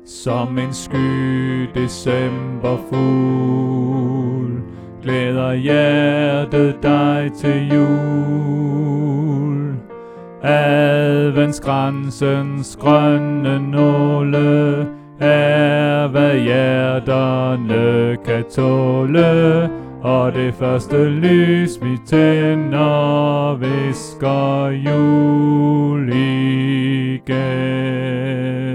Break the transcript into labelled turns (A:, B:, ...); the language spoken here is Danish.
A: Som en sky decemberfugl glæder hjertet dig til jul. Adventskransens grønne nåle er hvad hjerterne kan tåle, og det første lys vi tænder visker jul igen.